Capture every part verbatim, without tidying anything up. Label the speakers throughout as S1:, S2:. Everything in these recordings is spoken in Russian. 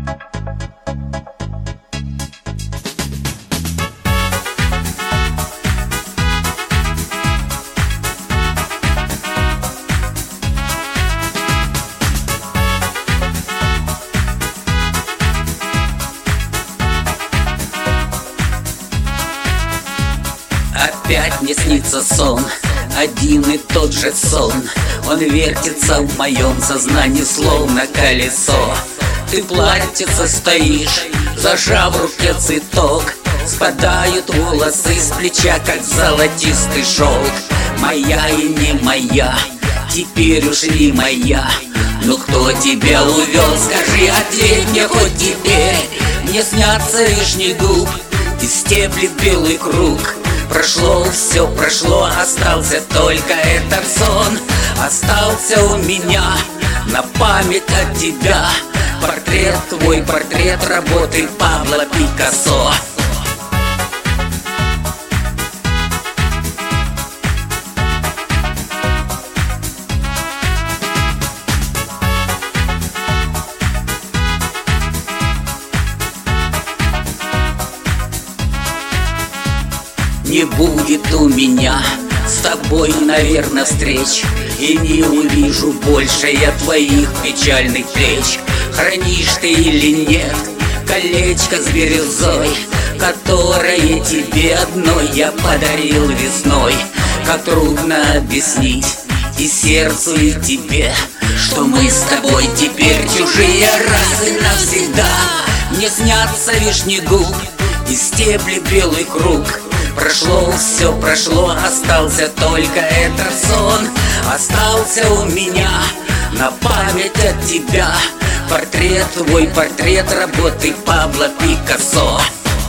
S1: Опять мне снится сон, один и тот же сон. Он вертится в моем сознании, словно колесо. Ты платьице стоишь, зажав в руке цветок. Спадают волосы с плеча, как золотистый шелк. Моя и не моя, теперь уж не моя. Ну кто тебя увел, скажи, ответь мне хоть теперь. Мне снятся вишни губ и стебли белый круг. Прошло все, прошло, остался только этот сон. Остался у меня на память от тебя портрет, твой портрет работы Пабло Пикассо. Не будет у меня с тобой, наверное, встреч, и не увижу больше я твоих печальных плеч. Хранишь ты или нет колечко с бирюзой, которое тебе одной я подарил весной? Как трудно объяснить и сердцу, и тебе, что мы с тобой теперь чужие раз и навсегда. Мне снятся вишни губ и стебли белый круг. Прошло все, прошло, остался только этот сон. Остался у меня на память от тебя портрет, твой портрет работы Пабло Пикассо.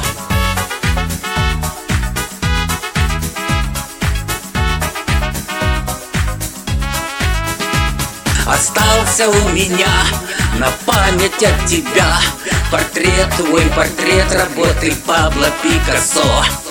S1: Остался у меня на память от тебя портрет, твой портрет работы Пабло Пикассо.